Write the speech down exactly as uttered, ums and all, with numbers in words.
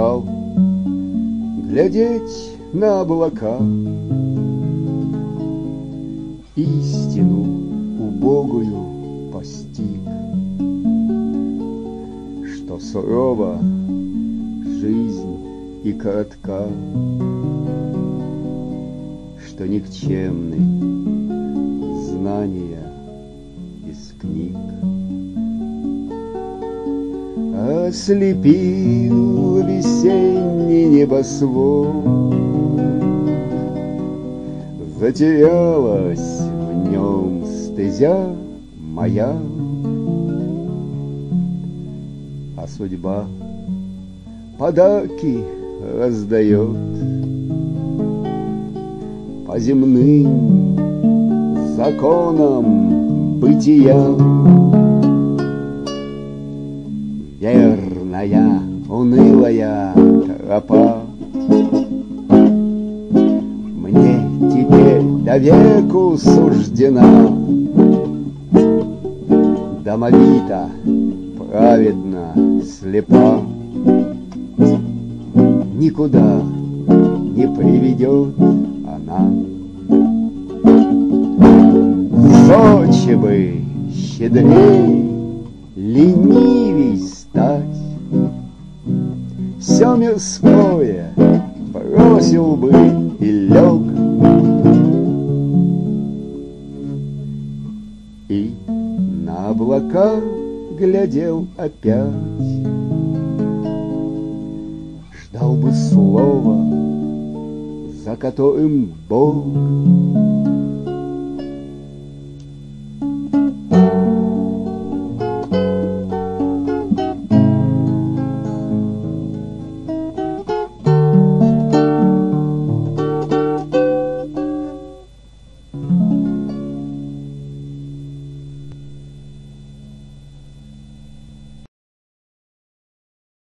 стал глядеть на облака, истину убогую постиг, что сурова жизнь и коротка, что никчемны знания из книг. Ослепил весенний небосвод, затерялась в нем стезя моя, а судьба подарки раздает по земным законам бытия. Верная, унылая тропа мне теперь до веку суждена, домовита, праведна, слепа, никуда не приведет она. В Сочи бы щедрей, ленивей стать, все мирское бросил бы и лег, и на облака глядел опять, ждал бы слова, за которым Бог